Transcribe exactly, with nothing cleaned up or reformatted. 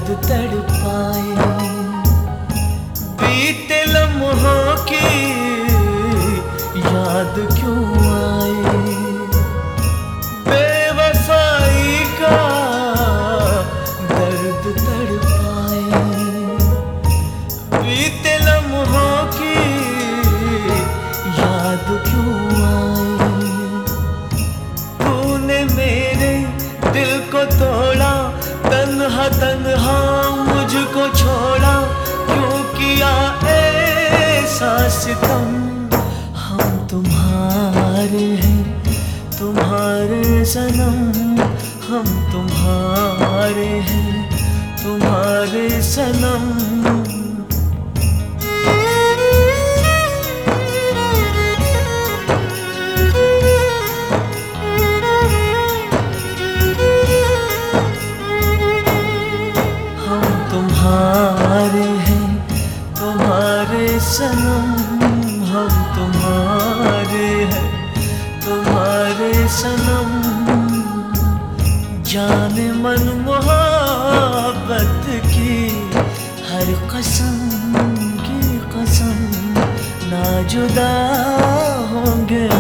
दर्द तड़पाए। बीते लम्हों की याद क्यों आए, बेवफाई का दर्द तड़पाए। बीते लम्हों की याद क्यों आए, तूने मेरे दिल को तोड़ा, तन्हा तन्हा मुझको छोड़ा, क्यों किया ऐसा सितम। हम तुम्हारे हैं तुम्हारे सनम, हम तुम्हारे हैं तुम्हारे सनम। तुम्हारे हैं तुम्हारे सनम, हम तुम्हारे हैं तुम्हारे सनम। जाने मन मोहब्बत की हर कसम की कसम, ना जुदा होंगे